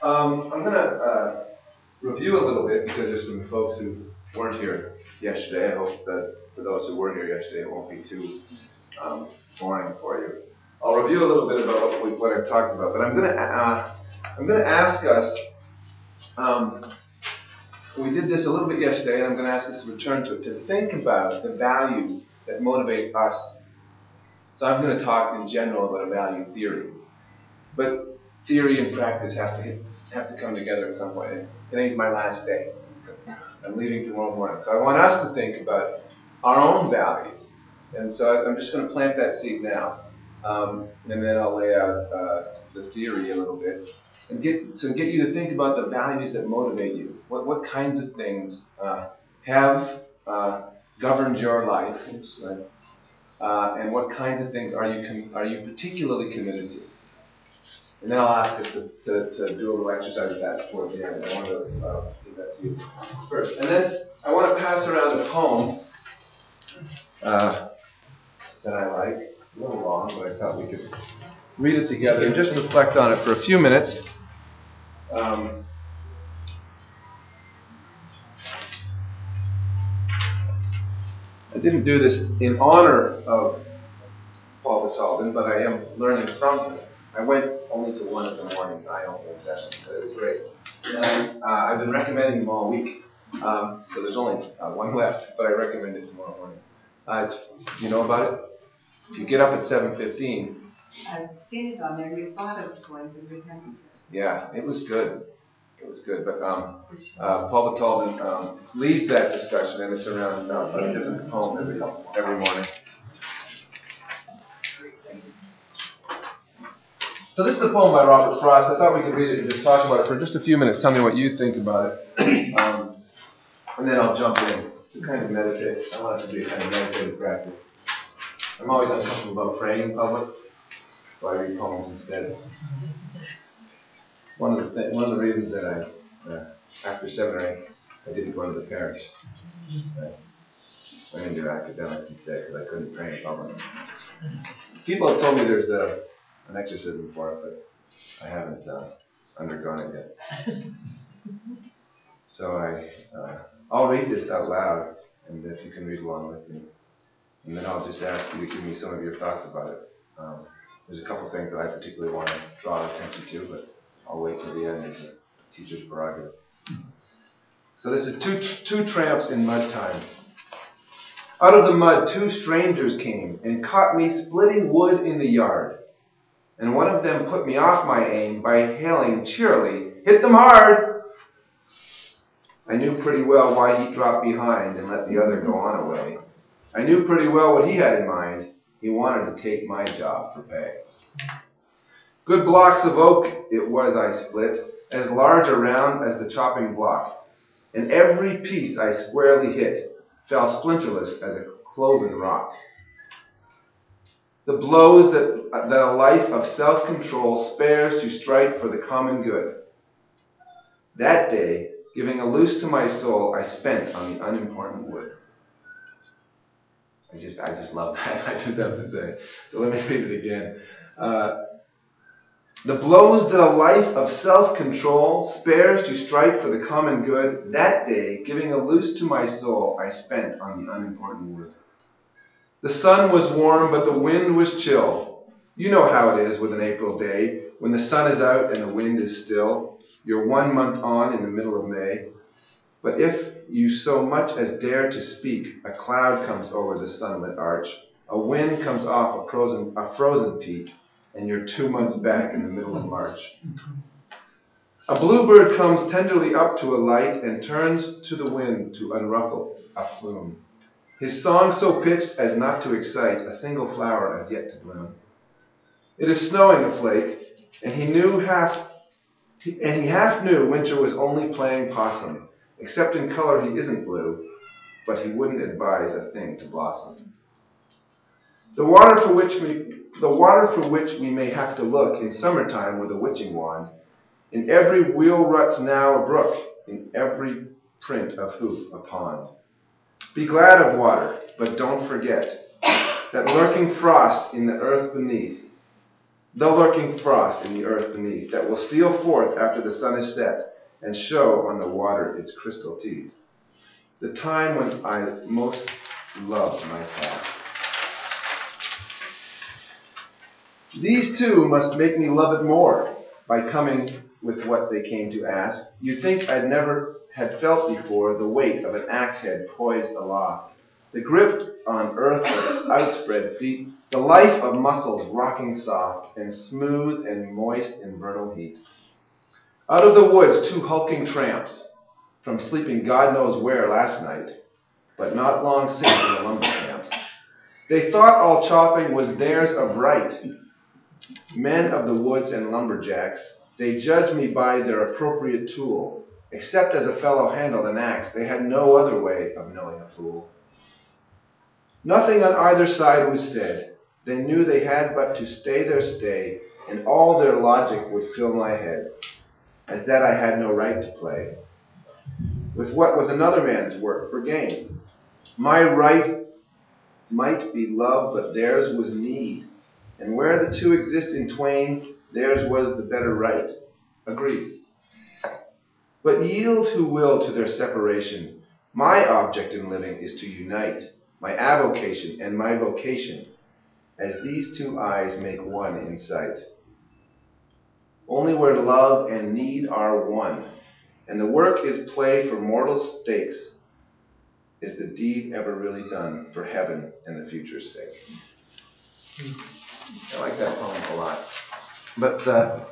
I'm going to review a little bit because there's some folks who weren't here yesterday. I hope that for those who were here yesterday, it won't be too boring for you. I'll review a little bit about what I've talked about, but I'm going to ask us. We did this a little bit yesterday, and I'm going to ask us to return to it, to think about the values that motivate us. So I'm going to talk in general about a value theory, but theory and practice have to come together in some way. Today's my last day. I'm leaving tomorrow morning, so I want us to think about our own values, and so I'm just going to plant that seed now, and then I'll lay out the theory a little bit. And get you to think about the values that motivate you. What kinds of things have governed your life, and what kinds of things are you particularly committed to? And then I'll ask us to do a little exercise with that towards the end. I want to give that to you first, and then I want to pass around a poem that I like. It's a little long, but I thought we could read it together and just reflect on it for a few minutes. I didn't do this in honor of Paul Batalden, but I am learning from him. I went only to one in the morning, I opening session, but it was great. And I've been recommending them all week, so there's only one left, but I recommend it tomorrow morning. Do you know about it? If you get up at 7:15. I've seen it on there. We thought of going, but we haven't. Yeah, it was good. It was good. But Paul Batalden leads that discussion, and it's around a different poem every morning. So this is a poem by Robert Frost. I thought we could read it and just talk about it for just a few minutes. Tell me what you think about it. And then I'll jump in to kind of meditate. I want it to be a kind of meditative practice. I'm always uncomfortable about praying in public, so I read poems instead. It's one of the reasons that I, after seminary, I didn't go to the parish. I went into academics instead because I couldn't pray in public. People have told me there's an exorcism for it, but I haven't undergone it yet. So I'll read this out loud, and if you can read along with me. And then I'll just ask you to give me some of your thoughts about it. There's a couple things that I particularly want to draw attention to, but I'll wait till the end as a teacher's prerogative. So this is two tramps in mud time. Out of the mud, two strangers came and caught me splitting wood in the yard. And one of them put me off my aim by hailing cheerily, "Hit them hard!" I knew pretty well why he dropped behind and let the other go on away. I knew pretty well what he had in mind. He wanted to take my job for pay. Good blocks of oak it was I split, as large around as the chopping block. And every piece I squarely hit fell splinterless as a cloven rock. The blows that a life of self-control spares to strike for the common good. That day, giving a loose to my soul, I spent on the unimportant wood. I just love that. I just have to say. So let me read it again. The blows that a life of self-control spares to strike for the common good, that day, giving a loose to my soul, I spent on the unimportant wood. The sun was warm, but the wind was chill. You know how it is with an April day, when the sun is out and the wind is still. You're 1 month on in the middle of May. But if you so much as dare to speak, a cloud comes over the sunlit arch, a wind comes off a frozen peak, and you're 2 months back in the middle of March. A bluebird comes tenderly up to a light and turns to the wind to unruffle a plume. His song so pitched as not to excite a single flower as yet to bloom. It is snowing a flake, and he half knew winter was only playing possum. Except in color he isn't blue, but he wouldn't advise a thing to blossom. The water for which we may have to look in summertime with a witching wand, in every wheel ruts now a brook, in every print of hoof a pond. Be glad of water, but don't forget that lurking frost in the earth beneath the lurking frost in the earth beneath, that will steal forth after the sun is set, and show on the water its crystal teeth. The time when I most loved my past. These two must make me love it more, by coming with what they came to ask. You'd think I'd never had felt before the weight of an axe head poised aloft, the grip on earth of outspread feet, the life of muscles rocking soft and smooth and moist in vernal heat. Out of the woods, two hulking tramps, from sleeping God knows where last night, but not long since in the lumber camps. They thought all chopping was theirs of right. Men of the woods and lumberjacks, they judged me by their appropriate tool. Except as a fellow handled an axe, they had no other way of knowing a fool. Nothing on either side was said. They knew they had but to stay their stay, and all their logic would fill my head, as that I had no right to play with what was another man's work for gain. My right might be love, but theirs was need. And where the two exist in twain, theirs was the better right. Agreed. But yield who will to their separation. My object in living is to unite my avocation and my vocation, as these two eyes make one in sight. Only where love and need are one, and the work is play for mortal stakes, is the deed ever really done for heaven and the future's sake. I like that poem a lot. But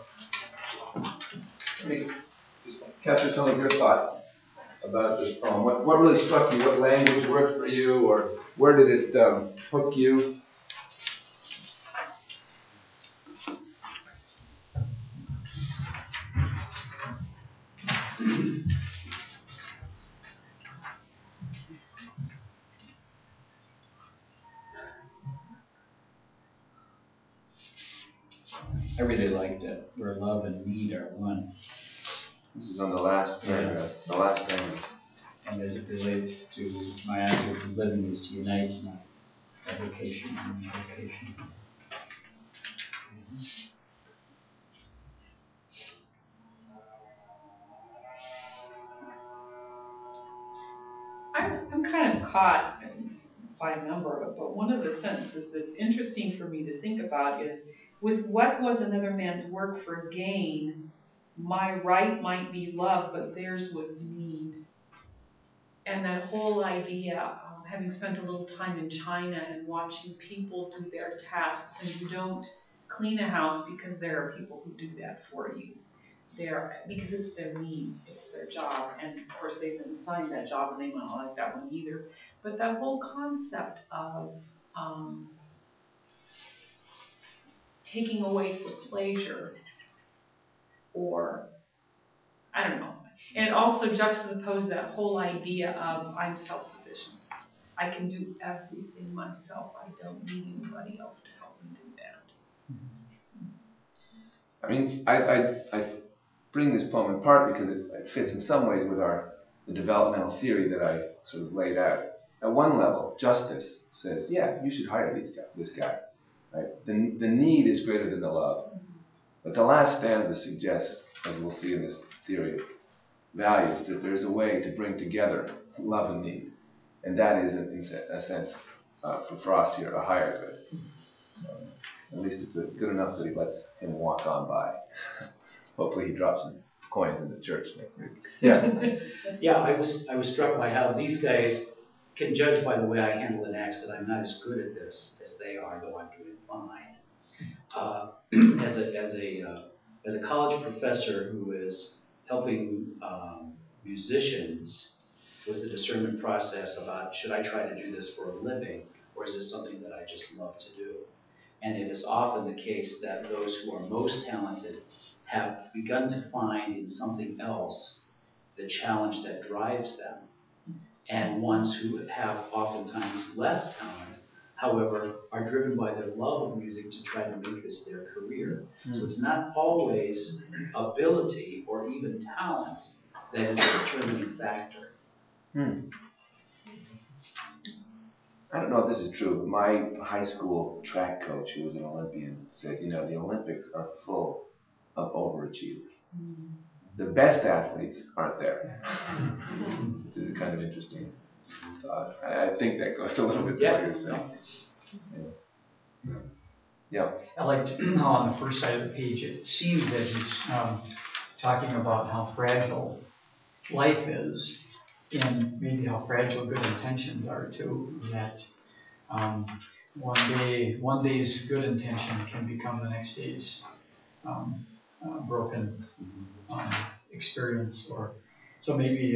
let me just capture some of your thoughts about this poem. What really struck you? What language worked for you? Or where did it hook you? I really liked it, where love and need are one. This is on the last paragraph, the last stanza. And as it relates to my object of living is to unite my avocation and my vocation. I'm kind of caught by a number of it, but one of the sentences that's interesting for me to think about is, with what was another man's work for gain, my right might be love, but theirs was need. And that whole idea, having spent a little time in China and watching people do their tasks, and you don't clean a house because there are people who do that for you. Because it's their need, it's their job, and of course they've been assigned that job and they might not like that one either. But that whole concept of taking away for pleasure, or I don't know. And it also juxtaposed that whole idea of I'm self-sufficient. I can do everything myself. I don't need anybody else to help me do that. I mean, I bring this poem in part because it fits in some ways with the developmental theory that I sort of laid out. At one level, justice says, yeah, you should hire this guy. Right? The need is greater than the love. But the last stanza suggests, as we'll see in this theory of values, that there's a way to bring together love and need. And that is, in a sense, for Frost here, a higher good. At least it's good enough that he lets him walk on by. Hopefully he drops some coins in the church next week. Yeah. Yeah, I was struck by how these guys can judge by the way I handle an axe that I'm not as good at this as they are, though I'm doing fine. As a college professor who is helping musicians with the discernment process about, should I try to do this for a living, or is this something that I just love to do? And it is often the case that those who are most talented have begun to find in something else the challenge that drives them. And ones who have oftentimes less talent, however, are driven by their love of music to try to make this their career. So it's not always ability or even talent that is the determining factor. I don't know if this is true, but my high school track coach, who was an Olympian, said, you know, the Olympics are full of overachievers. The best athletes aren't there. Which is a kind of interesting thought. I think that goes a little bit to what you're saying. Yeah. I liked how on the first side of the page it seemed that he's talking about how fragile life is, and maybe how fragile good intentions are too. And that one day's good intention can become the next day's broken experience. Or so maybe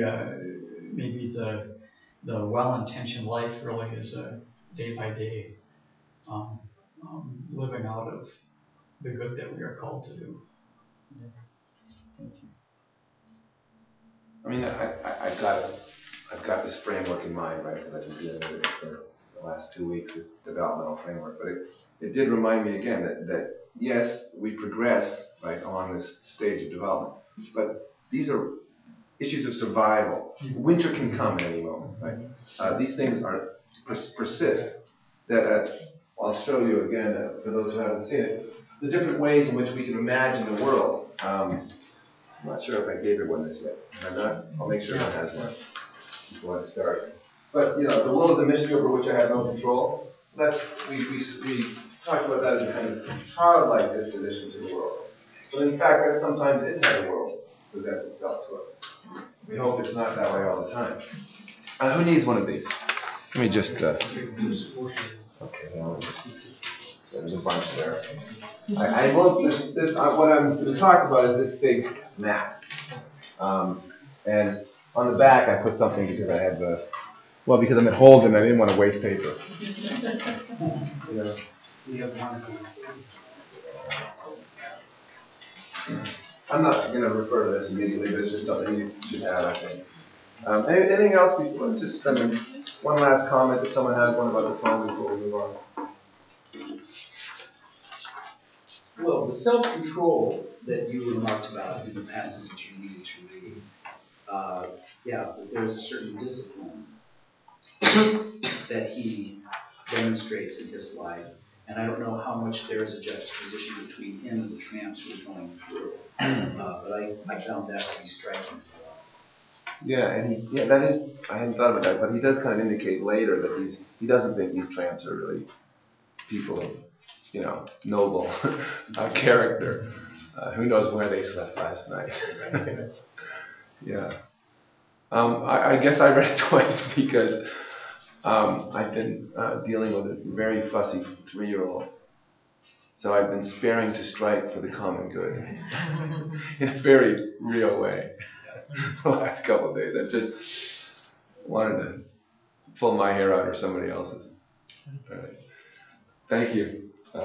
the well-intentioned life really is a day by day living out of the good that we are called to do. Yeah. Thank you. I mean, I've got this framework in mind, right? Because I've been dealing with it for the last 2 weeks, this developmental framework. But it did remind me again that yes, we progress, right, along this stage of development. But these are issues of survival. Winter can come at any moment, right? These things persist. I'll show you again, for those who haven't seen it, the different ways in which we can imagine the world. I'm not sure if I gave everyone this yet. If I'm not, I'll make sure everyone has one before I start. But, you know, the world is a mystery over which I have no control. We talk about that as a kind of childlike disposition to the world. But in fact, that sometimes is how the world presents itself to us. We hope it's not that way all the time. Who needs one of these? Let me just... Okay, well, there's a bunch there. I won't. What I'm going to talk about is this big map, and on the back I put something because I have because I'm at Holden. I didn't want to waste paper. I'm not going to refer to this immediately, but it's just something you should have, I think. Anything else before? Just one last comment if someone has one about the phone before we move on. Well, the self-control that you remarked about in the passage that you needed to read, there's a certain discipline that he demonstrates in his life, and I don't know how much there is a juxtaposition between him and the tramps who are going through, but I found that to be striking. Yeah, and that is, I hadn't thought about that, but he does kind of indicate later that he doesn't think these tramps are really people of, you know, noble character. Who knows where they slept last night? Yeah. I guess I read it twice because I've been dealing with a very fussy 3-year-old. So I've been sparing to strike for the common good in a very real way. The last couple of days, I've just wanted to pull my hair out or somebody else's. All right. Thank you.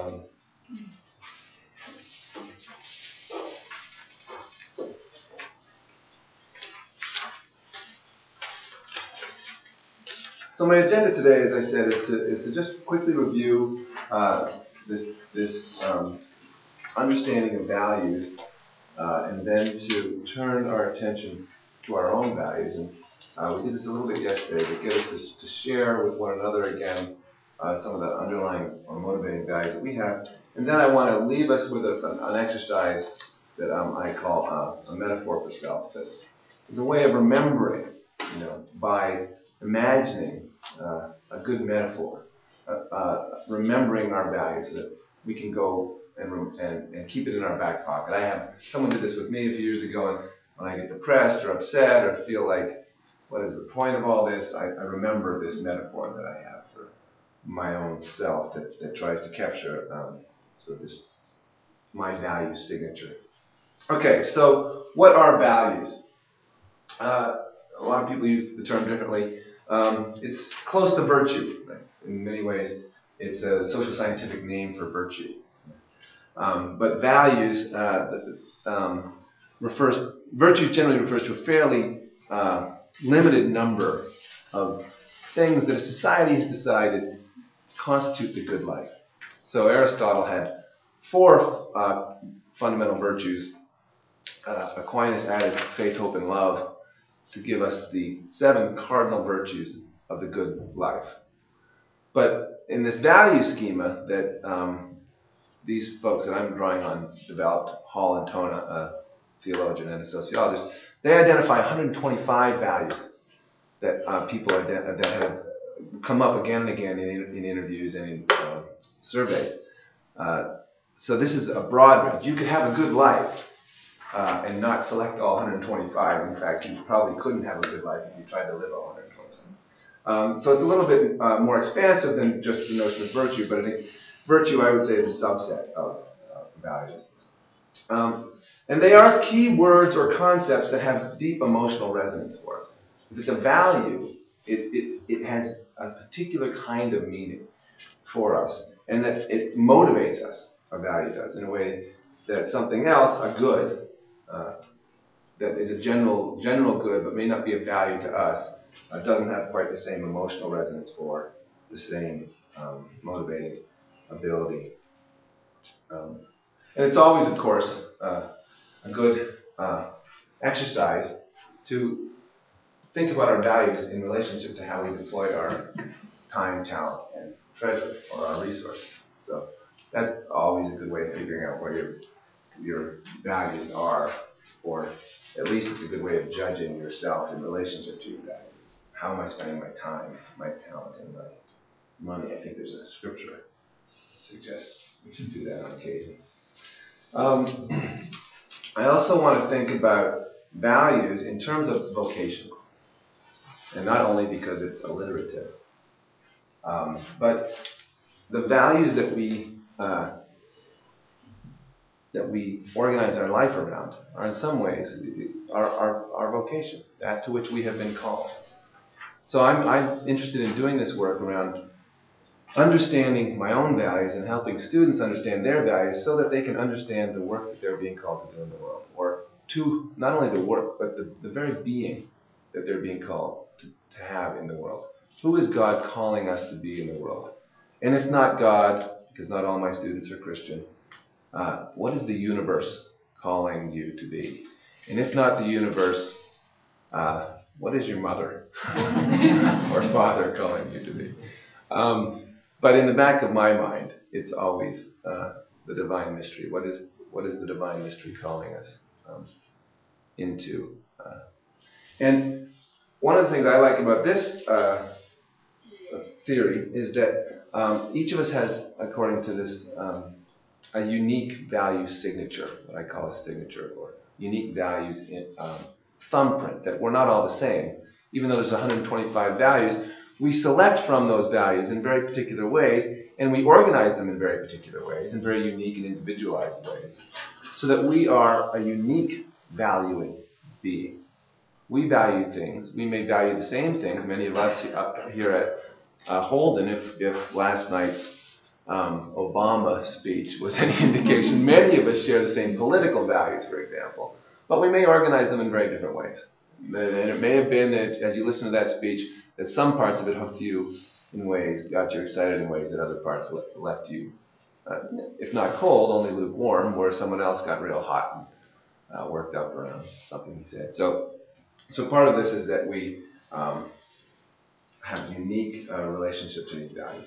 So my agenda today, as I said, is to just quickly review this understanding of values, and then to turn our attention to our own values. And we did this a little bit yesterday to get us to share with one another again some of the underlying or motivating values that we have. And then I want to leave us with an exercise that I call a metaphor for self. That is a way of remembering, you know, by imagining a good metaphor, remembering our values so that we can go and keep it in our back pocket. Someone did this with me a few years ago, and when I get depressed or upset or feel like, what is the point of all this, I remember this metaphor that I have for my own self that tries to capture sort of this my value signature. Okay, so what are values? A lot of people use the term differently. It's close to virtue, right? In many ways, it's a social scientific name for virtue. But values virtues generally refers to a fairly limited number of things that a society has decided constitute the good life. So Aristotle had 4 fundamental virtues. Aquinas added faith, hope, and love to give us the 7 cardinal virtues of the good life. But in this value schema that these folks that I'm drawing on developed, Hall and Tona, a theologian and a sociologist, they identify 125 values that people that have come up again and again in interviews and in surveys. So this is a broad range. You could have a good life and not select all 125. In fact, you probably couldn't have a good life if you tried to live all 125. So it's a little bit more expansive than just the notion of virtue, but I think virtue, I would say, is a subset of values. And they are key words or concepts that have deep emotional resonance for us. If it's a value, it has a particular kind of meaning for us, and that it motivates us, a value does, in a way that something else, a good, that is a general good but may not be of value to us, doesn't have quite the same emotional resonance for, the same motivating ability. And it's always, of course, a good exercise to think about our values in relationship to how we deploy our time, talent, and treasure, or our resources. So that's always a good way of figuring out what your values are, or at least it's a good way of judging yourself in relationship to your values. How am I spending my time, my talent, and my money? I think there's a scripture that suggests we should do that on occasion. I also want to think about values in terms of vocation, and not only because it's alliterative, but the values that we organize our life around are in some ways our vocation, that to which we have been called. So I'm interested in doing this work around understanding my own values and helping students understand their values so that they can understand the work that they're being called to do in the world, or to not only the work, but the very being that they're being called to have in the world. Who is God calling us to be in the world? And if not God, because not all my students are Christian, what is the universe calling you to be? And if not the universe, what is your mother or father calling you to be? But in the back of my mind, it's always the divine mystery. What is the divine mystery calling us into? And one of the things I like about this theory is that each of us has, according to this, a unique value signature, what I call a signature, or unique values in thumbprint, that we're not all the same. Even though there's 125 values, we select from those values in very particular ways, and we organize them in very particular ways, in very unique and individualized ways, so that we are a unique valuing being. We value things. We may value the same things. Many of us here at Holden, if last night's Obama speech was any indication, many of us share the same political values, for example, but we may organize them in very different ways. And it may have been that as you listen to that speech, that some parts of it hooked you in ways, got you excited in ways that other parts left you, if not cold, only lukewarm, where someone else got real hot and worked up around something he said. So part of this is that we have unique relationship to these values.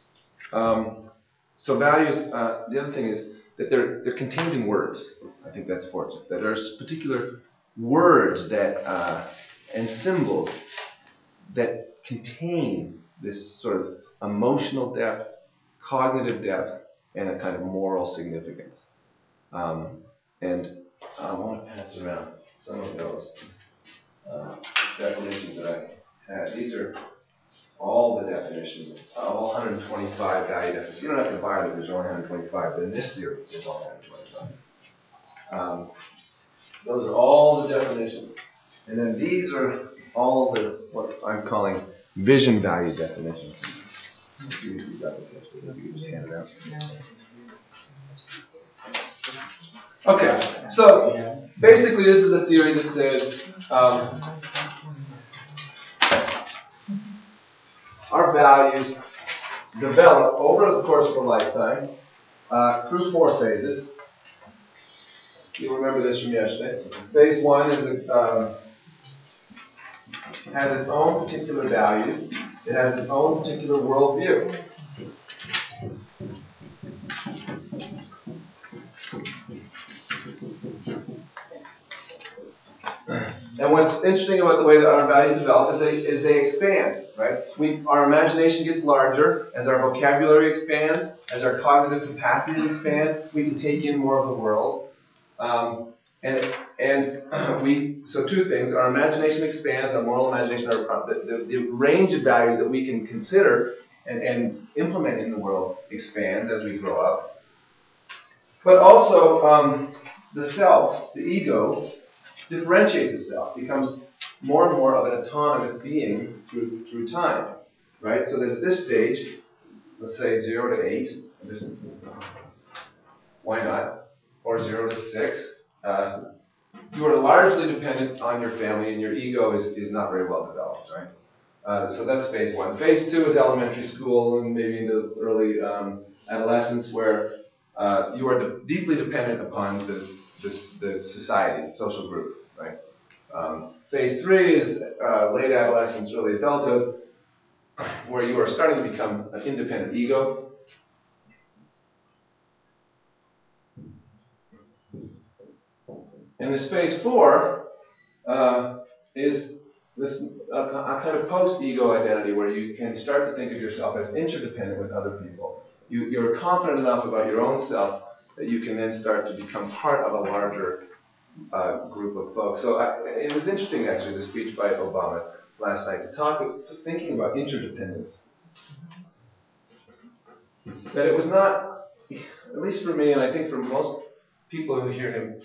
So values, the other thing is that they're contained in words. I think that's fortunate. That there's particular words that and symbols that contain this sort of emotional depth, cognitive depth, and a kind of moral significance. And I want to pass around some of those definitions that I had. These are all the definitions, all 125 value definitions. You don't have to buy them, there's only 125, but in this theory, there's only 125. Those are all the definitions. And then these are all the, what I'm calling vision value definitions. You can just hand it out. Okay, so basically this is a theory that says our values develop over the course of a lifetime through 4 phases. You'll remember this from yesterday. Phase 1 is has its own particular values. It has its own particular worldview. And what's interesting about the way that our values develop is they expand, right? Our imagination gets larger as our vocabulary expands, as our cognitive capacities expand. We can take in more of the world. So two things: our imagination expands, our moral imagination, the range of values that we can consider and implement in the world expands as we grow up. But also, the self, the ego, differentiates itself, becomes more and more of an autonomous being through time, right? So that at this stage, let's say 0 to 8, why not? Or 0 to 6, you are largely dependent on your family, and your ego is not very well developed, right? So that's phase 1. Phase 2 is elementary school and maybe into early adolescence, where you are deeply dependent upon the society, the social group, right? Phase 3 is late adolescence, early adulthood, where you are starting to become an independent ego. And this phase 4 is this a kind of post-ego identity, where you can start to think of yourself as interdependent with other people. You're confident enough about your own self that you can then start to become part of a larger group of folks. So it was interesting, actually, the speech by Obama last night, thinking about interdependence. That it was not, at least for me, and I think for most people who hear him,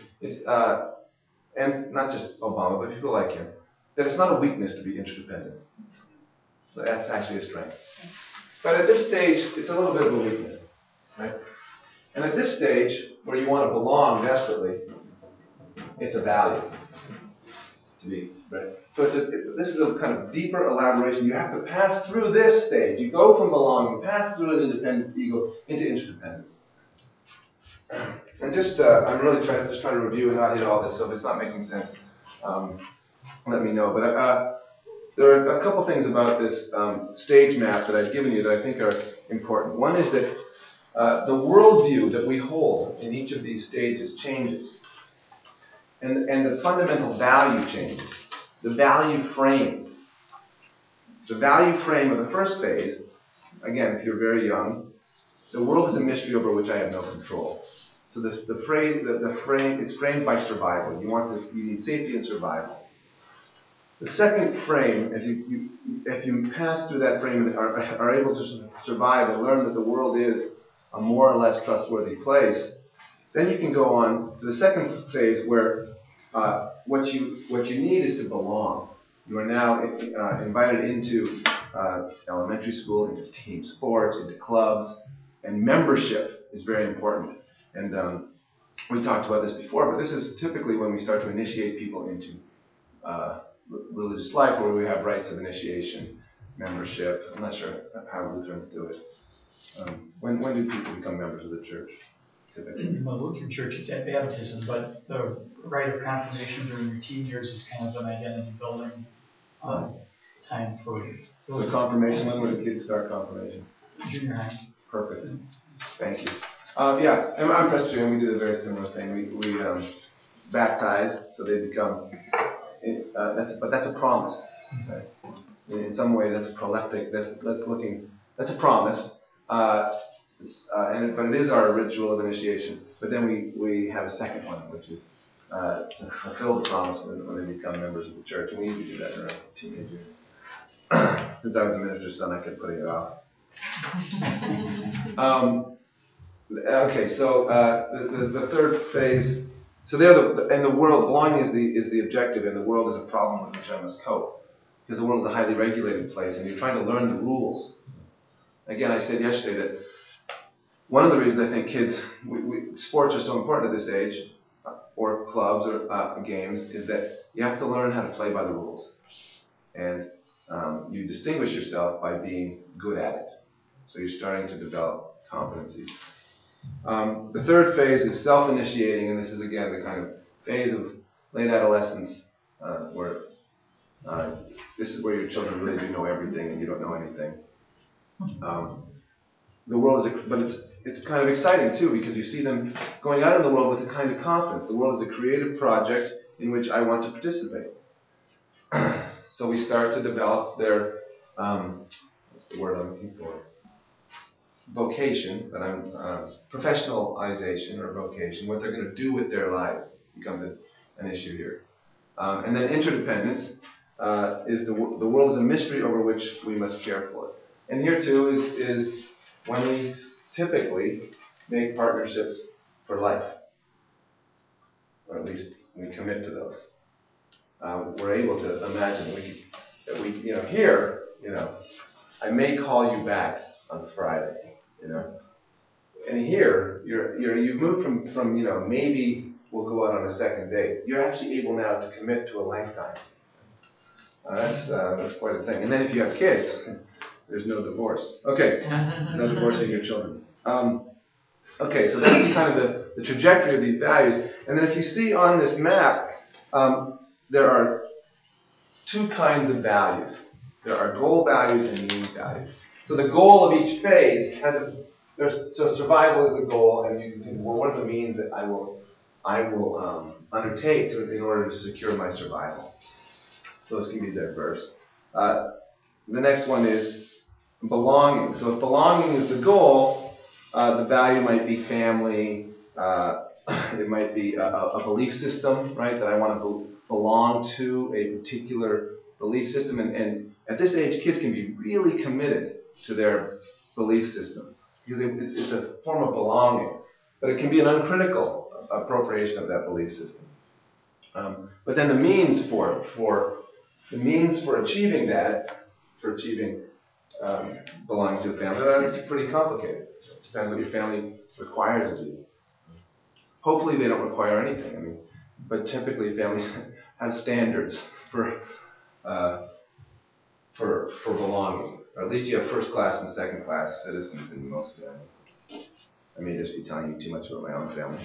and not just Obama, but people like him, that it's not a weakness to be interdependent. So that's actually a strength. But at this stage, it's a little bit of a weakness, right? And at this stage, where you want to belong desperately, it's a value to be, right? So this is a kind of deeper elaboration. You have to pass through this stage. You go from belonging, pass through an independent ego into interdependence. And I'm really trying to review and not hit all this, so if it's not making sense, let me know. But there are a couple things about this stage map that I've given you that I think are important. One is that the worldview that we hold in each of these stages changes. And the fundamental value changes. The value frame. The value frame of the first phase, again, if you're very young, the world is a mystery over which I have no control. So the frame, it's framed by survival. You need safety and survival. The second frame, if you pass through that frame and are able to survive and learn that the world is a more or less trustworthy place, then you can go on to the second phase, where what you need is to belong. You are now invited into elementary school, into team sports, into clubs, and membership is very important. And we talked about this before, but this is typically when we start to initiate people into religious life, where we have rites of initiation, membership. I'm not sure how Lutherans do it. When do people become members of the church, typically? In the Lutheran Church, it's at baptism, but the rite of confirmation during your teen years is kind of an identity-building time for you. So confirmation, when would the kids start confirmation? Junior high. Perfect. Thank you. Yeah, I'm Presbyterian. We do a very similar thing. We baptize, so they become. But that's a promise. Right? In some way, that's proleptic. That's a promise. But it is our ritual of initiation. But then we have a second one, which is to fulfill the promise when they become members of the church. And we usually do that in our teenage years. Since I was a minister's son, I kept putting it off. Okay, so the third phase. So in the world, belonging is the objective, and the world is a problem with which I must cope, because the world is a highly regulated place, and you're trying to learn the rules. Again, I said yesterday that one of the reasons I think kids, sports are so important at this age, or clubs or games, is that you have to learn how to play by the rules, and you distinguish yourself by being good at it. So you're starting to develop competencies. The third phase is self-initiating, and this is again the kind of phase of late adolescence where This is where your children really do know everything and you don't know anything. The world is, but it's kind of exciting too, because you see them going out in the world with a kind of confidence. The world is a creative project in which I want to participate. So we start to develop their, what's the word I'm looking for? Vocation, but professionalization or vocation, what they're going to do with their lives becomes an issue here. And then interdependence is the world is a mystery over which we must care for. And here too is when we typically make partnerships for life, or at least we commit to those. We're able to imagine here, I may call you back on Friday, and here you've moved from maybe we'll go out on a second date. You're actually able now to commit to a lifetime. That's quite a thing. And then if you have kids, there's no divorce. Okay, no divorcing your children. Okay, so that's kind of the trajectory of these values. And then if you see on this map, there are two kinds of values. There are goal values and means values. So the goal of each phase so survival is the goal, and you can think, well, what are the means that I will undertake in order to secure my survival? Those can be diverse. The next one is belonging. So if belonging is the goal, the value might be family. It might be a belief system, right? That I want to belong to a particular belief system. And at this age, kids can be really committed to their belief system because it's a form of belonging. But it can be an uncritical appropriation of that belief system. But then the means for achieving that, belonging to a family, that's pretty complicated. It depends what your family requires of you. Hopefully they don't require anything. But typically families have standards for belonging, or at least you have first class and second class citizens in most families. I may just be telling you too much about my own family.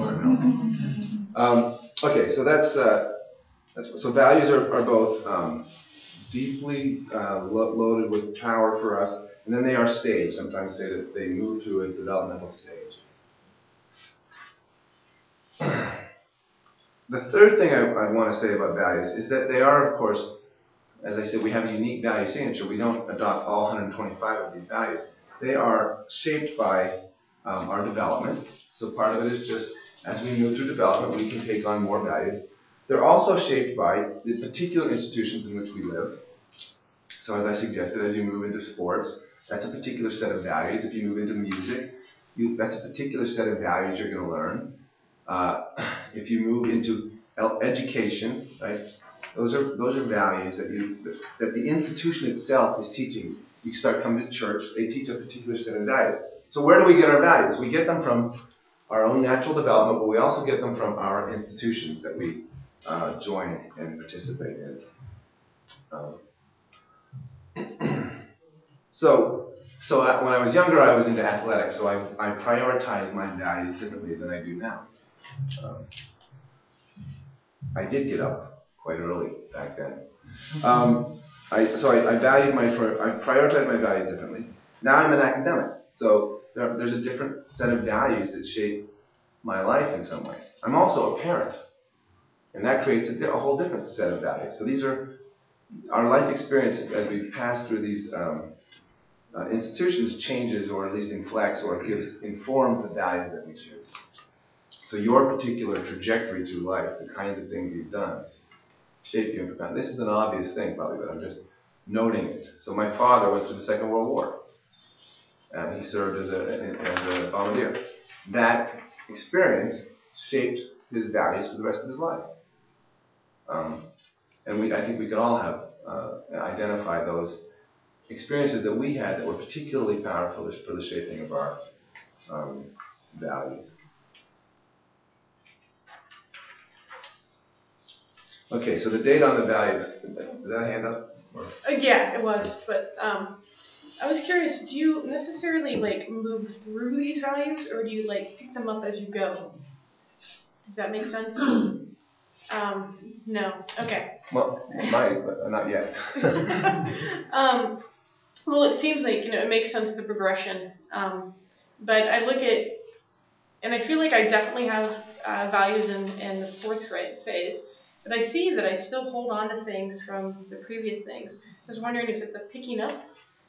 Okay, so that's so values are both deeply loaded with power for us, and then they are staged. Sometimes say that they move through a developmental stage. The third thing I want to say about values is that they are, of course, as I said, we have a unique value signature. We don't adopt all 125 of these values. They are shaped by our development. So part of it is just as we move through development, we can take on more values. They're also shaped by the particular institutions in which we live. So as I suggested, as you move into sports, that's a particular set of values. If you move into music, that's a particular set of values you're going to learn. If you move into education, right, those are values that the institution itself is teaching. You start coming to church, they teach a particular set of values. So where do we get our values? We get them from our own natural development, but we also get them from our institutions that we join and participate in. So when I was younger, I was into athletics, so I prioritized my values differently than I do now. I did get up quite early back then. I prioritized my values differently. Now I'm an academic, so there's a different set of values that shape my life in some ways. I'm also a parent, and that creates a whole different set of values. So these are our life experience as we pass through these institutions changes, or at least inflects, or informs the values that we choose. So your particular trajectory through life, the kinds of things you've done, shape you in profound. This is an obvious thing probably, but I'm just noting it. So my father went through the Second World War, and he served as a volunteer. That experience shaped his values for the rest of his life. And I think we can all have identify those experiences that we had that were particularly powerful for the shaping of our values. Okay, so the date on the values, is that a hand up? Yeah, it was, but I was curious, do you necessarily move through these values, or do you pick them up as you go? Does that make sense? No. Okay. Well, it might, but not yet. Well, it seems like, it makes sense, the progression. But I look at, and I feel like I definitely have values in the fourth phase, but I see that I still hold on to things from the previous things. So I was wondering if it's a picking up,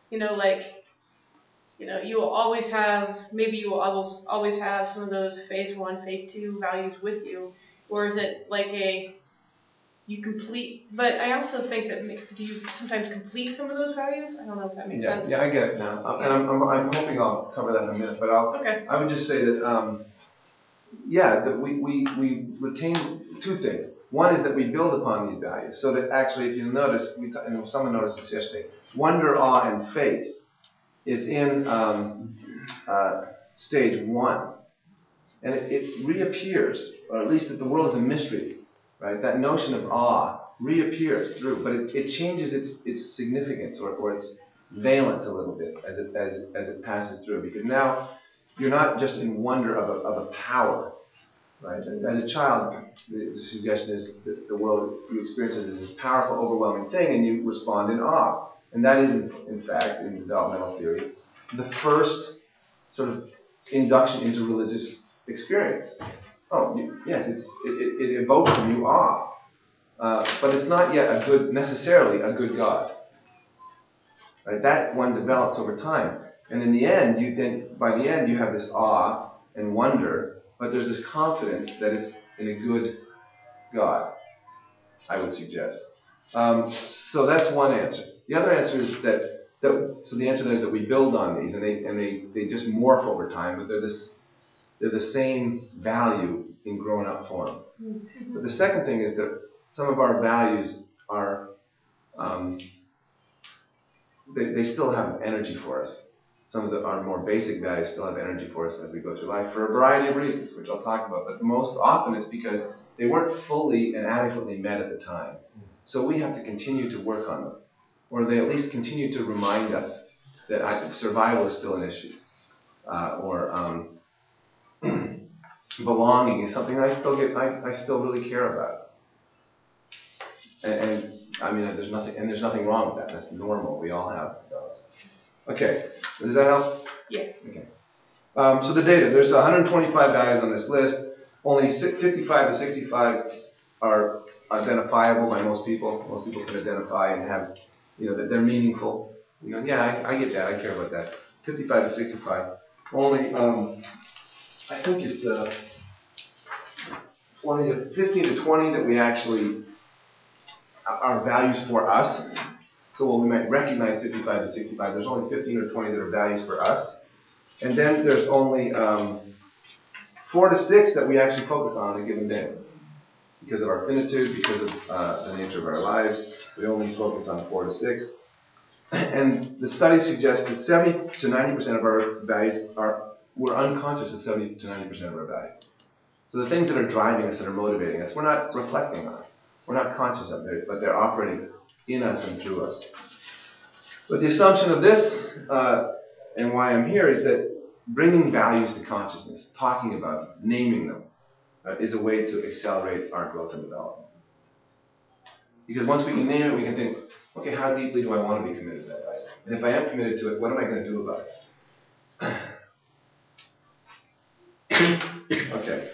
you will always have, maybe you will always have some of those phase 1, phase 2 values with you, or is it like you complete, but I also think that, do you sometimes complete some of those values? I don't know if that makes sense. Yeah, I get it now. And I'm hoping I'll cover that in a minute, but Okay. I would just say that, that we retain two things. One is that we build upon these values, so that actually, if you notice, and someone noticed this yesterday, wonder, awe, and faith is in stage 1. And it reappears, or at least that the world is a mystery, right? That notion of awe reappears through, but it changes its significance or its valence a little bit as it passes through, because now you're not just in wonder of a power, right? And as a child, the suggestion is that the world you experience it as this powerful, overwhelming thing, and you respond in awe. And that is, in fact, in developmental theory, the first sort of induction into religious experience. Yes, it evokes in you awe, but it's not yet necessarily a good God. Right? That one develops over time, and in the end, by the end you have this awe and wonder, but there's this confidence that it's in a good God, I would suggest. So that's one answer. The other answer is so the answer there is that we build on these, and they just morph over time, but they're the same value in grown-up form. But the second thing is that some of our values are, they still have energy for us. Some of our more basic values still have energy for us as we go through life for a variety of reasons, which I'll talk about. But most often it's because they weren't fully and adequately met at the time. So we have to continue to work on them. Or they at least continue to remind us that survival is still an issue. Belonging is something I still really care about. And I mean, there's nothing wrong with that. That's normal. We all have those. Okay, does that help? Yeah. Okay. So the data, there's 125 values on this list. Only 55 to 65 are identifiable by most people. Most people can identify and have, that they're meaningful. I get that. I care about that. 55 to 65. Only, I think it's 15 to 20 that we actually are values for us. So while we might recognize 55 to 65, there's only 15 or 20 that are values for us. And then there's only 4 to 6 that we actually focus on a given day. Because of our finitude, because of the nature of our lives, we only focus on 4 to 6. And the study suggests that 70 to 90% of our values we're unconscious of 70 to 90% of our values. So the things that are driving us, that are motivating us, we're not reflecting on. We're not conscious of it, but they're operating in us and through us. But the assumption of this, and why I'm here, is that bringing values to consciousness, talking about them, naming them, is a way to accelerate our growth and development. Because once we can name it, we can think, okay, how deeply do I want to be committed to that value? And if I am committed to it, what am I going to do about it? Okay.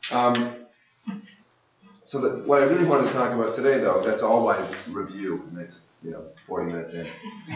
So what I really want to talk about today, though, that's all by review, and it's 40 minutes in.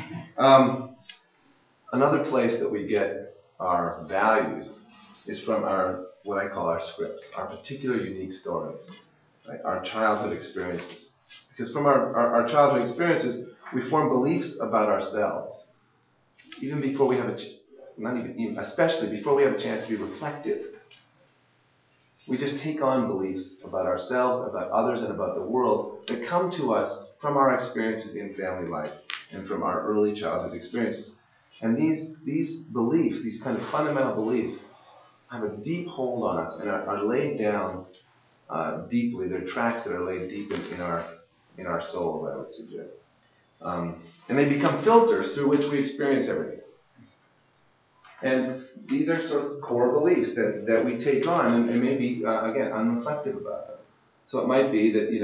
Another place that we get our values is from what I call our scripts, our particular unique stories, right? Our childhood experiences. Because from our childhood experiences, we form beliefs about ourselves, even before we have especially before we have a chance to be reflective. We just take on beliefs about ourselves, about others, and about the world that come to us from our experiences in family life and from our early childhood experiences. And these beliefs, these kind of fundamental beliefs, have a deep hold on us and are laid down deeply. They're tracks that are laid deep in our souls, I would suggest. And they become filters through which we experience everything. And these are sort of core beliefs that we take on and maybe, again, unreflective about them. So it might be that,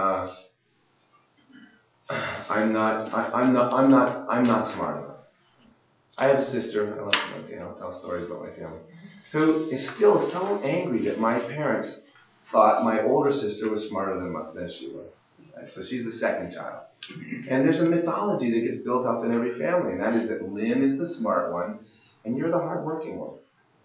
I'm not smart enough. I have a sister, I like to tell stories about my family, who is still so angry that my parents thought my older sister was smarter than she was. Right? So she's the second child. And there's a mythology that gets built up in every family, and that is that Lynn is the smart one, and you're the hardworking one.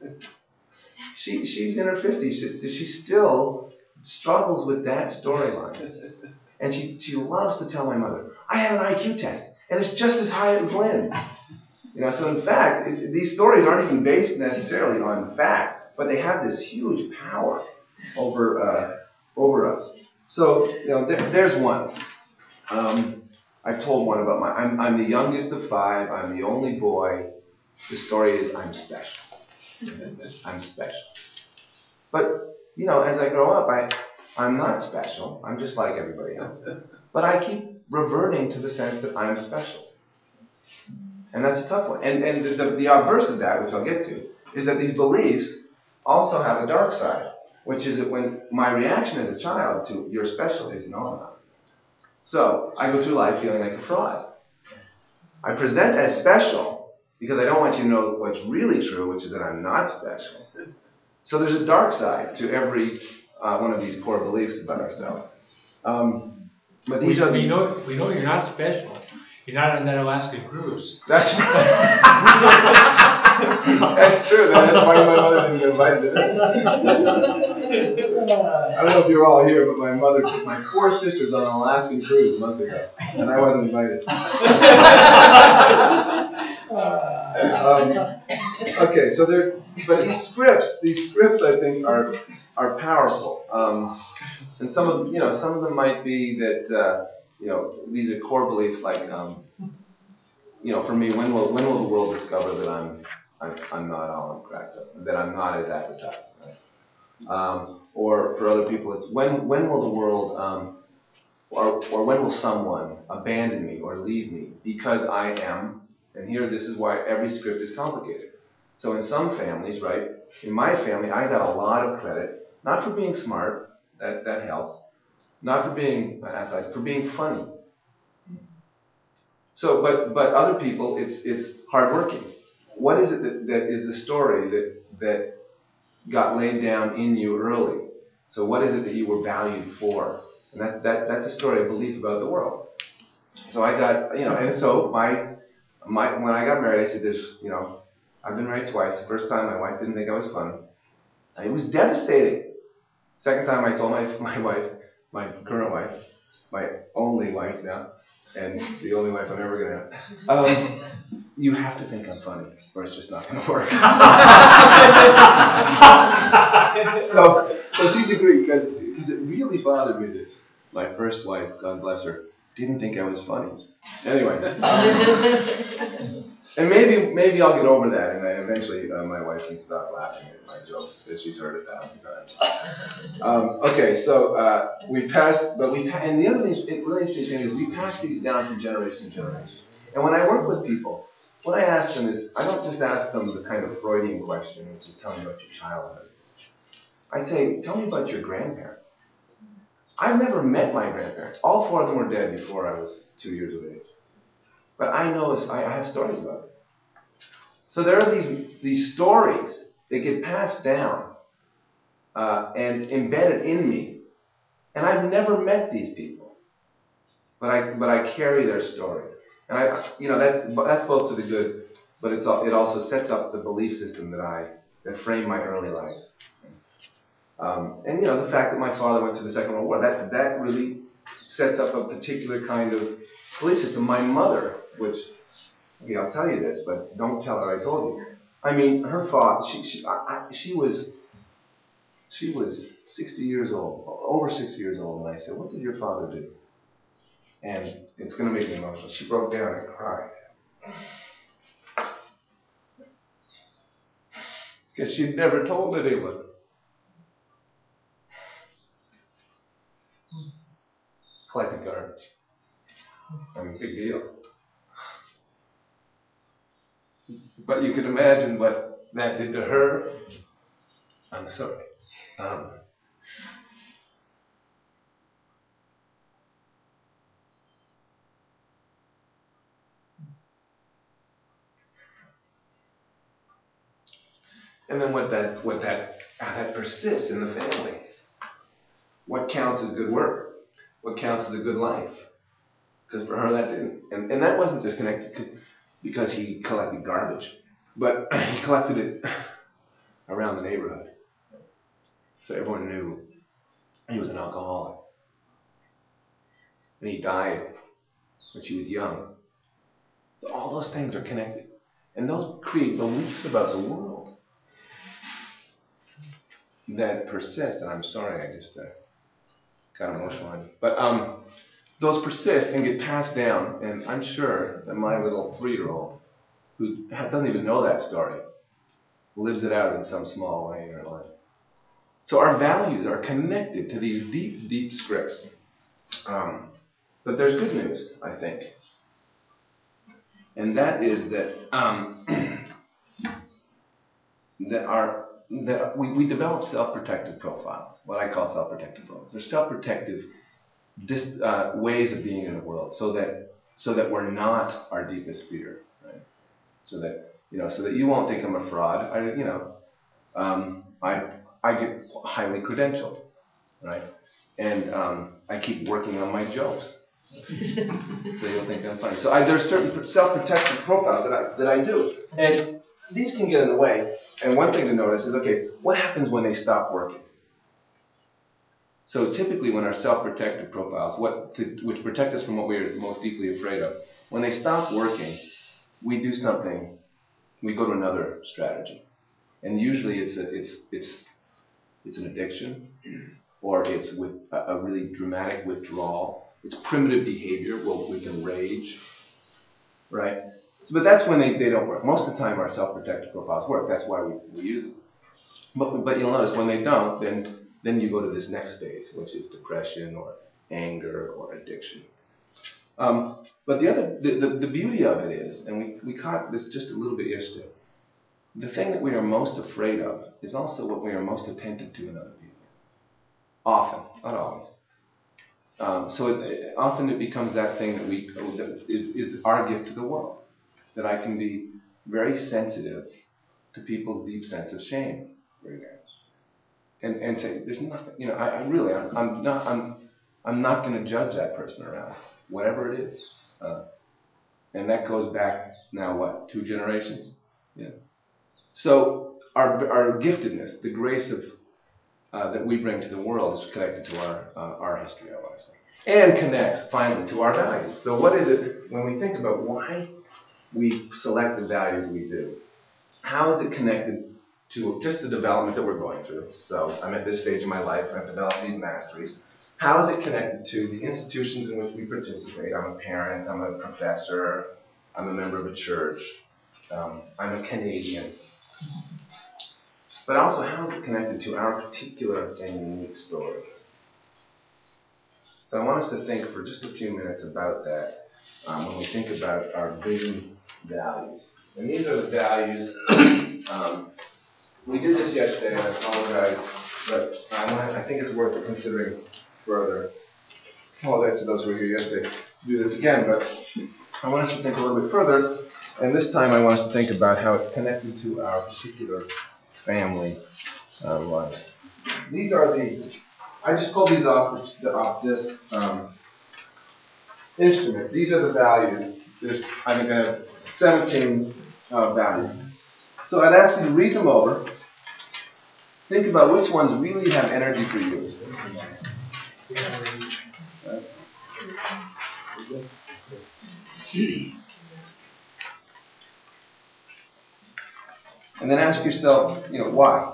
She's in her 50s. She still struggles with that storyline. And she loves to tell my mother, I have an IQ test, and it's just as high as Lynn's. So in fact, these stories aren't even based necessarily on fact, but they have this huge power over us. So, there's one. I've told one about I'm the youngest of 5. I'm the only boy. The story is I'm special. I'm special. But, as I grow up, I'm not special. I'm just like everybody else. But I keep reverting to the sense that I'm special. And that's a tough one. And the obverse of that, which I'll get to, is that these beliefs also have a dark side, which is that when my reaction as a child to you're special is no, I'm not. So I go through life feeling like a fraud. I present as special because I don't want you to know what's really true, which is that I'm not special. So there's a dark side to every one of these core beliefs about ourselves. But these we know you're not special. You're not on that Alaska cruise. That's that's true. That's why my mother didn't get invited to this. I don't know if you were all here, but my mother took my 4 sisters on an Alaskan cruise a month ago, and I wasn't invited. Okay, so but these scripts, I think, are powerful, and some of them might be that these are core beliefs like for me, when will the world discover that I'm not all I'm cracked up, that I'm not as advertised, right? Or for other people, it's when will the world or when will someone abandon me or leave me because I am. And here, this is why every script is complicated. So in some families, right, in my family, I got a lot of credit, not for being smart, that helped, not for being athletic, for being funny. So, but other people, it's hardworking. What is it that is the story that got laid down in you early? So what is it that you were valued for? And that's a story of belief about the world. So I got, and so when I got married, I said, I've been married twice. The first time, my wife didn't think I was funny. And it was devastating. Second time, I told my wife, my current wife, my only wife now, and the only wife I'm ever going to have, you have to think I'm funny, or it's just not going to work. So she's agreed, because it really bothered me that my first wife, God bless her, didn't think I was funny. Anyway, and maybe I'll get over that, and then eventually my wife can stop laughing at my jokes that she's heard 1,000 times. Okay, so we passed, and the other thing really interesting is we pass these down from generation to generation. And when I work with people, what I ask them is, I don't just ask them the kind of Freudian question, which is tell me about your childhood. I say, tell me about your grandparents. I've never met my grandparents. All 4 of them were dead before I was 2 years of age. But I have stories about them. So there are these stories that get passed down and embedded in me. And I've never met these people. But I carry their story. And that's both to the good, but it also sets up the belief system that framed my early life. And the fact that my father went to the Second World War, that really sets up a particular kind of belief system. My mother, which, I'll tell you this, but don't tell her I told you. I mean, her father, she was 60 years old, over 60 years old, and I said, what did your father do? And it's going to make me emotional. She broke down and cried. Because she'd never told anyone. Collected garbage. I mean, big deal. But you can imagine what that did to her. I'm sorry. And then how that persists in the family. What counts as good work? What counts as a good life? Because for her that didn't. And that wasn't just connected to because he collected garbage, but he collected it around the neighborhood. So everyone knew he was an alcoholic. And he died when she was young. So all those things are connected. And those create beliefs about the world that persist. And I'm sorry, I just got emotional on you. But those persist and get passed down. And I'm sure that my little 3-year-old, who doesn't even know that story, lives it out in some small way in her life. So our values are connected to these deep, deep scripts. But there's good news, I think. And that is that we develop self-protective profiles, what I call self-protective profiles. They're self-protective ways of being in the world, so that we're not our deepest fear, right? So that you won't think I'm a fraud. I get highly credentialed, right? And I keep working on my jokes. So you'll think I'm funny. So there's certain self-protective profiles that I do, and these can get in the way. And one thing to notice is, okay, what happens when they stop working? So typically, when our self-protective profiles, which protect us from what we're most deeply afraid of, when they stop working, we do something. We go to another strategy, and usually it's an addiction, or it's with a really dramatic withdrawal. It's primitive behavior. Well, we can rage, right? But that's when they don't work. Most of the time, our self-protective profiles work. That's why we use them. But you'll notice when they don't, then you go to this next phase, which is depression or anger or addiction. But the beauty of it is, and we caught this just a little bit yesterday, the thing that we are most afraid of is also what we are most attentive to in other people. Often, not always. Often it becomes that thing that is our gift to the world. That I can be very sensitive to people's deep sense of shame, for example, and say there's nothing. I'm not going to judge that person around, whatever it is, and that goes back now 2 generations, yeah. So our giftedness, the grace of that we bring to the world, is connected to our history, I want to say, and connects finally to our values. So what is it when we think about why we select the values we do? How is it connected to just the development that we're going through? So I'm at this stage in my life, I've developed these masteries. How is it connected to the institutions in which we participate? I'm a parent, I'm a professor, I'm a member of a church, I'm a Canadian. But also, how is it connected to our particular and unique story? So I want us to think for just a few minutes about that when we think about our vision values. And these are the values. We did this yesterday, and I apologize, but I think it's worth considering further. I apologize to those who were here yesterday to do this again, but I want us to think a little bit further, and this time I want us to think about how it's connected to our particular family life. These are I just pulled these off this instrument. These are the values. I think I have 17 values. So I'd ask you to read them over. Think about which ones really have energy for you. And then ask yourself, why?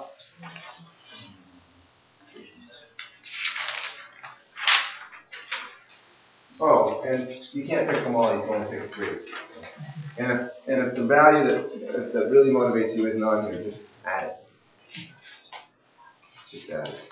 Oh, and you can't pick them all, you can only pick 3. And if the value that really motivates you isn't on here, just add it. Just add it.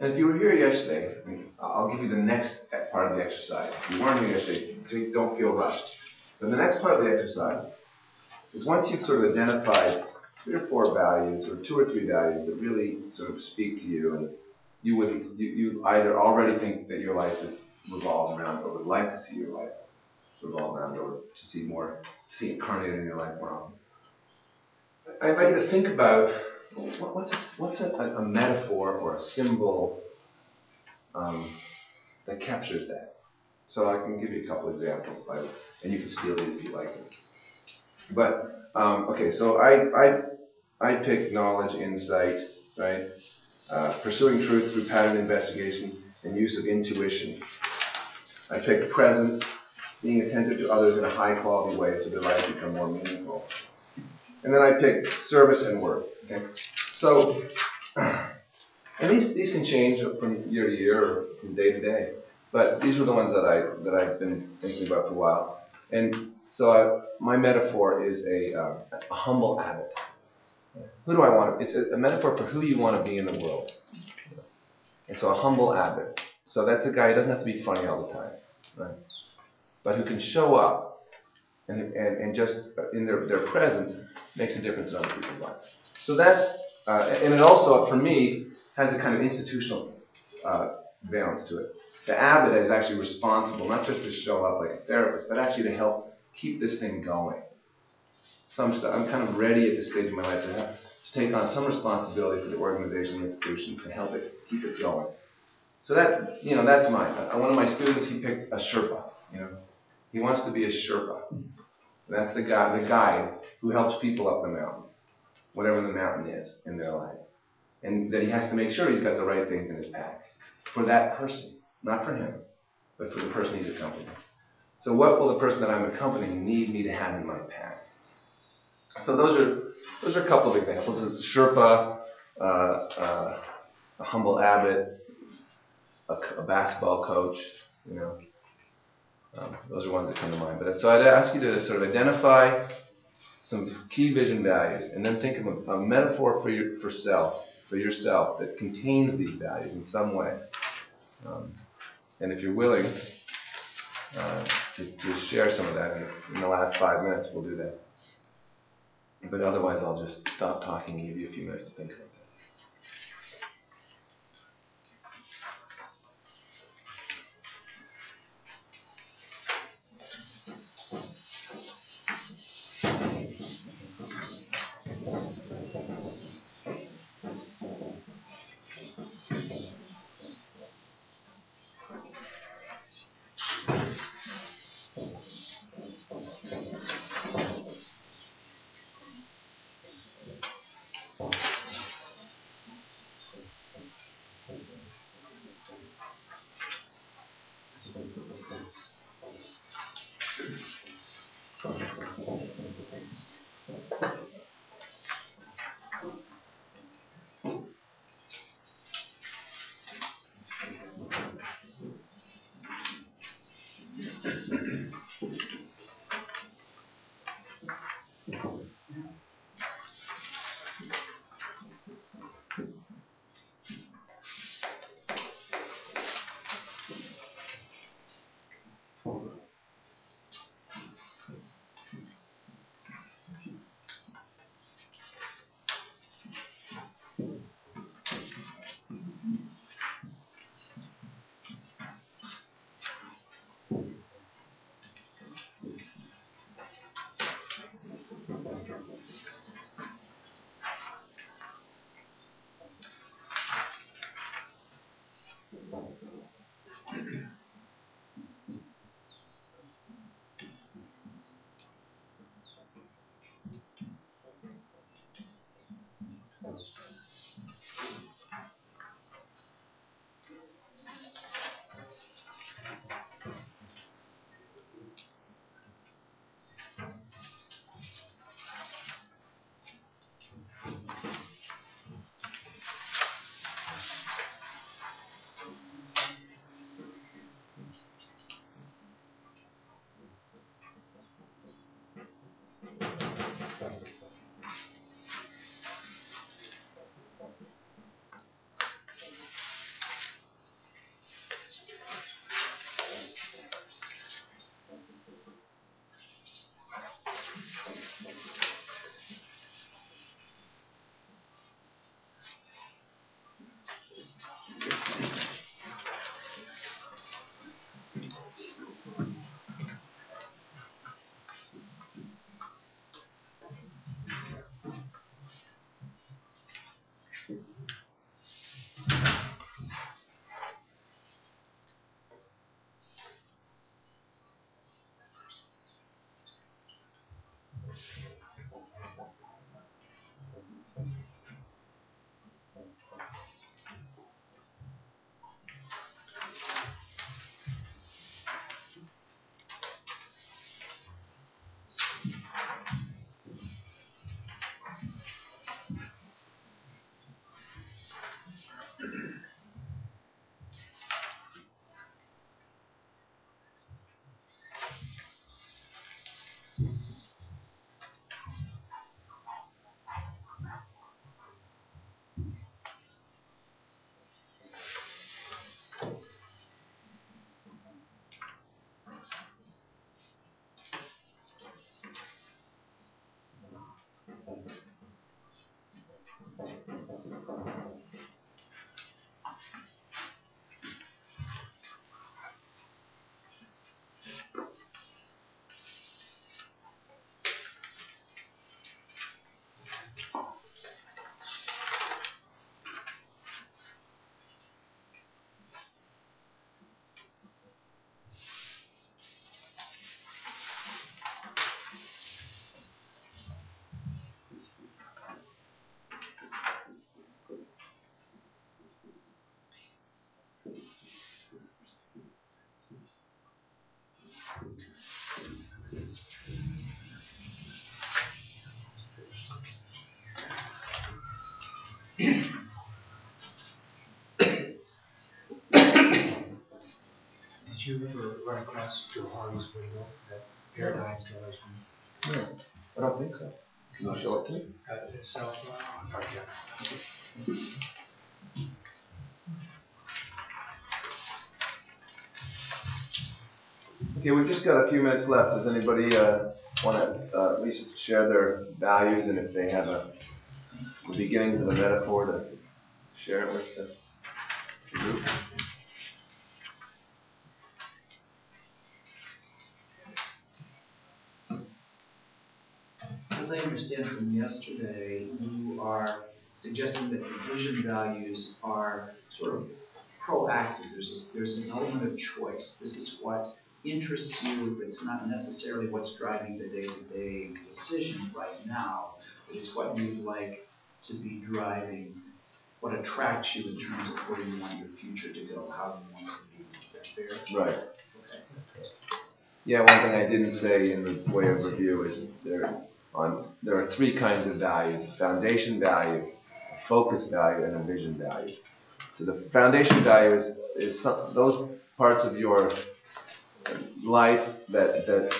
And if you were here yesterday, I mean, I'll give you the next part of the exercise. If you weren't here yesterday, please don't feel rushed. But the next part of the exercise is once you've sort of identified 3 or 4 values, or 2 or 3 values that really sort of speak to you, and you either already think that your life revolves around, or would like to see your life revolve around, or to see incarnated in your life more often. I invite you to think about what's a metaphor or a symbol that captures that. So I can give you a couple examples, and you can steal these if you like them. But okay, so I picked knowledge, insight, right? Pursuing truth through pattern investigation and use of intuition. I picked presence, being attentive to others in a high quality way so their lives become more meaningful. And then I picked service and work. Okay, so and these can change from year to year or from day to day, but these were the ones that I've been thinking about for a while. And so my metaphor is a humble abbot. Who do I want? It's a metaphor for who you want to be in the world. And so a humble abbot. So that's a guy who doesn't have to be funny all the time, right? But who can show up and just in their presence makes a difference in other people's lives. So that's, and it also, for me, has a kind of institutional valence to it. The abbot is actually responsible, not just to show up like a therapist, but actually to help keep this thing going. I'm kind of ready at this stage of my life to take on some responsibility for the organization and institution to help it keep it going. So that's mine. One of my students, he picked a Sherpa. He wants to be a Sherpa. That's the guide who helps people up the mountain, whatever the mountain is in their life. And that he has to make sure he's got the right things in his pack for that person, not for him, but for the person he's accompanying. So what will the person that I'm accompanying need me to have in my pack? So those are a couple of examples. There's a Sherpa, a humble abbot, a basketball coach. Those are ones that come to mind. But so I'd ask you to sort of identify some key vision values, and then think of a metaphor for yourself that contains these values in some way. And if you're willing to share some of that in the last 5 minutes, we'll do that. But otherwise, I'll just stop talking and give you a few minutes to think about that. Did you ever run across Joe Harvey's window, that paradigm killers? No, I don't think so. Can you show it to me? Itself, yeah. Okay, we've just got a few minutes left. Does anybody want to at least share their values, and if they have the beginnings of a metaphor to share it with the group? As I understand from yesterday, you are suggesting that your vision values are sort of proactive. There's an element of choice. This is what interests you. It's not necessarily what's driving the day-to-day decision right now, but it's what you'd like to be driving, what attracts you in terms of where you want your future to go, how you want to be. Is that fair? Right. Okay. Yeah, one thing I didn't say in the way of review is there are three kinds of values: a foundation value, a focus value, and a vision value. So the foundation value is those parts of your life that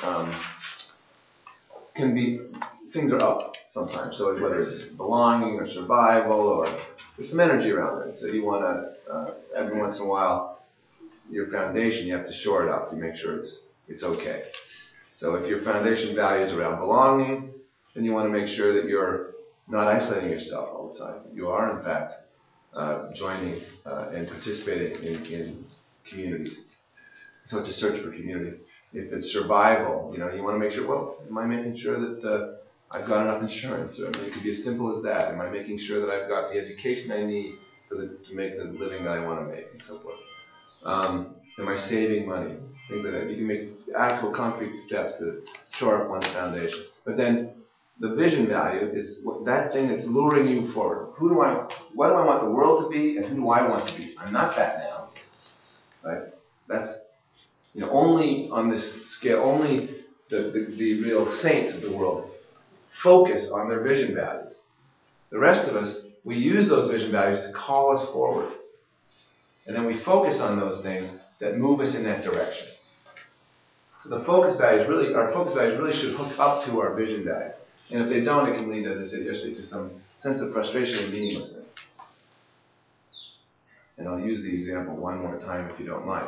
can be, things are up sometimes. So whether it's belonging or survival, or there's some energy around it. So you want to every once in a while, your foundation, you have to shore it up to make sure it's okay. So if your foundation value is around belonging, then you want to make sure that you're not isolating yourself all the time. You are, in fact, joining and participating in communities. So it's a search for community. If it's survival, you want to make sure, well, am I making sure that I've got enough insurance? Or it could be as simple as that. Am I making sure that I've got the education I need to make the living that I want to make, and so forth? Am I saving money? Things like that. You can make actual concrete steps to shore up one's foundation. But then the vision value is that thing that's luring you forward. What do I want the world to be, and who do I want to be? I'm not that now, right? That's, only on this scale, only the real saints of the world focus on their vision values. The rest of us, we use those vision values to call us forward. And then we focus on those things that move us in that direction. So our focus values really should hook up to our vision values. And if they don't, it can lead, as I said yesterday, to some sense of frustration and meaninglessness. And I'll use the example one more time if you don't mind.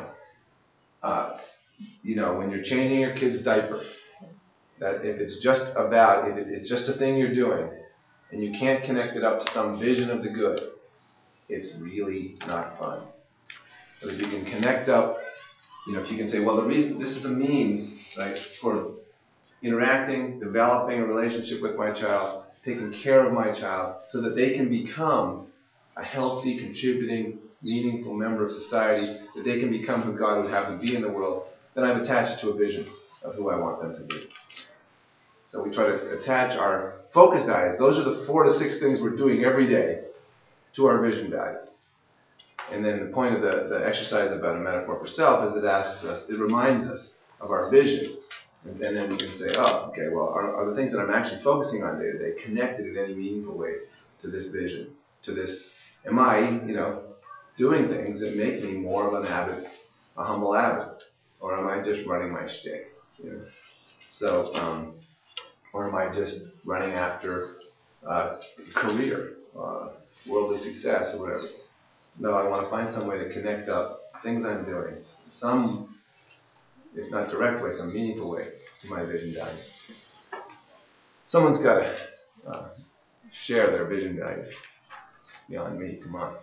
When you're changing your kid's diaper, that if it's just a thing you're doing, and you can't connect it up to some vision of the good, it's really not fun. But if you can connect up, if you can say, well, this is the means, right, for interacting, developing a relationship with my child, taking care of my child, so that they can become a healthy, contributing, meaningful member of society, that they can become who God would have them be in the world, then I've attached it to a vision of who I want them to be. So we try to attach our focus values. Those are the 4 to 6 things we're doing every day to our vision value. And then the point of the exercise about a metaphor for self is it reminds us of our vision. And then we can say, oh, okay, well, are the things that I'm actually focusing on day to day connected in any meaningful way to this vision, to this? Am I, doing things that make me more of an abbot, a humble abbot? Or am I just running my shtick? So, or am I just running after career, worldly success, or whatever? No, I want to find some way to connect up things I'm doing, some, if not direct way, some meaningful way to my vision values. Someone's got to share their vision values beyond me. Come on.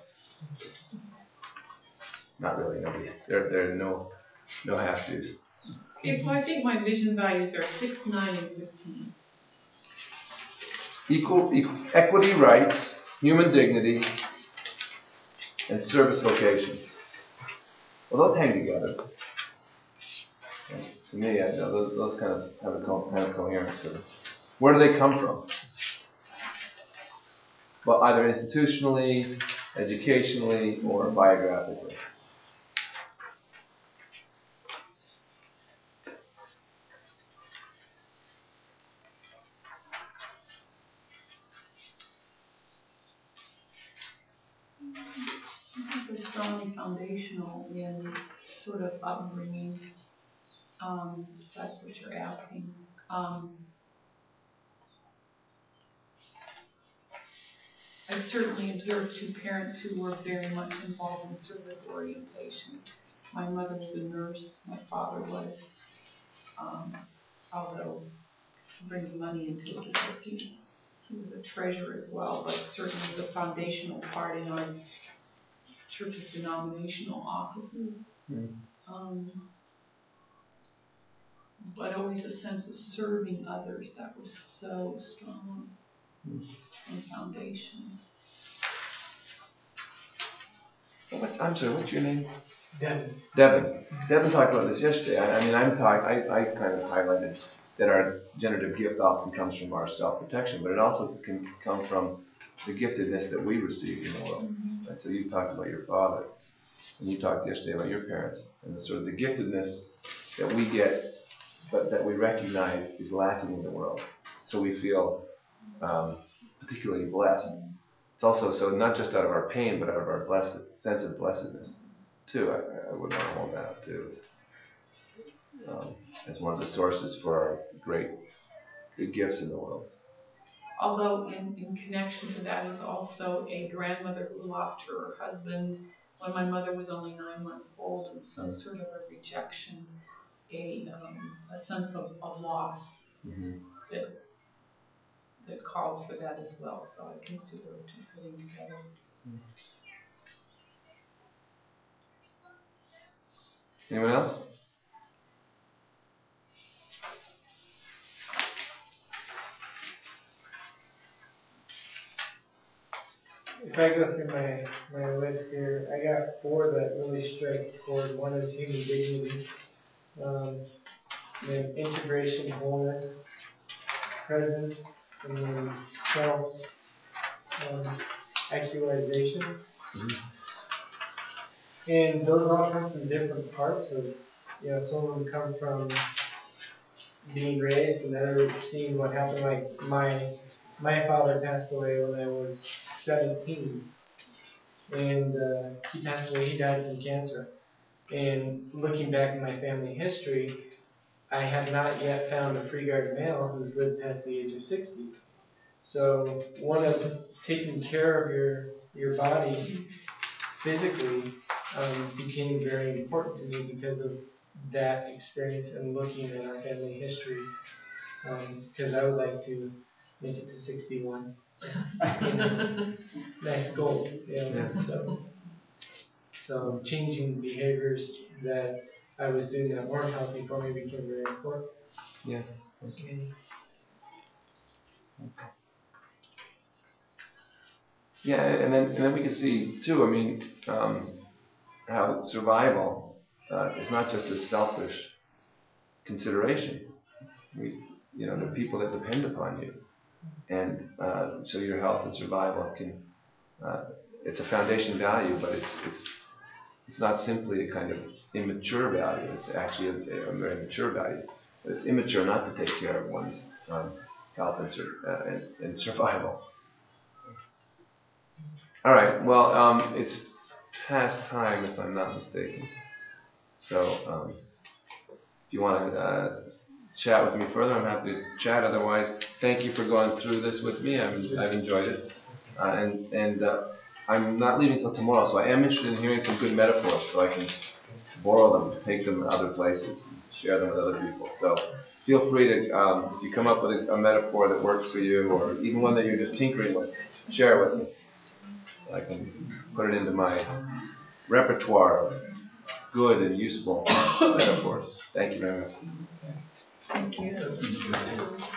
Not really, nobody. There are no half-Jews. Okay, so I think my vision values are 6, 9, and 15. Equity, rights, human dignity, and service vocation. Well, those hang together. To me, those kind of have a kind of coherence to them. Where do they come from? Well, either institutionally, educationally, or biographically. strongly foundational in sort of upbringing. If that's what you're asking. I certainly observed two parents who were very much involved in service orientation. My mother was a nurse, my father was, although he brings money into it because he was a treasurer as well, but certainly the foundational part in our church's denominational offices. But always a sense of serving others that was so strong and foundation. I'm sorry, what's your name? Then, Devin talked about this yesterday. I kind of highlighted that our generative gift often comes from our self-protection, but it also can come from the giftedness that we receive in the world. Mm-hmm. Right? So you talked about your father, and you talked yesterday about your parents, and the sort of the giftedness that we get, but that we recognize is lacking in the world. So we feel particularly blessed. It's also so not just out of our pain, but out of our sense of blessedness, too. I would want to hold that up, too, as one of the sources for our great good gifts in the world. Although in connection to that is also a grandmother who lost her husband when my mother was only 9 months old, and so sort of a rejection, a sense of loss that calls for that as well. So I can see those two fitting together. Anyone else? If I go through my list here, I got 4 that really strike a chord. One is human dignity, then integration, wholeness, presence, and then self actualization. And those all come from different parts of, some of them come from being raised, and others seeing what happened. Like my father passed away when I was 17, and he passed away. He died from cancer. And looking back in my family history, I have not yet found a pre-guard male who's lived past the age of 60. So one of taking care of your body physically became very important to me because of that experience and looking at our family history. Because I would like to make it to 61. Nice goal. So changing behaviors that I was doing that weren't healthy for me became very important. Yeah. Okay. Yeah, and then we can see too. How survival is not just a selfish consideration. The people that depend upon you, and so your health and survival can. It's a foundation value, but it's not simply a kind of immature value. It's actually a very mature value. But it's immature not to take care of one's health and survival. All right. Well, it's past time, if I'm not mistaken. So, if you want to chat with me further, I'm happy to chat. Otherwise, thank you for going through this with me. I've enjoyed it, and I'm not leaving until tomorrow. So I am interested in hearing some good metaphors, so I can borrow them, take them to other places, and share them with other people. So feel free to, if you come up with a metaphor that works for you, or even one that you're just tinkering with, share it with me. I can put it into my repertoire of good and useful metaphors. Thank you very much. Thank you.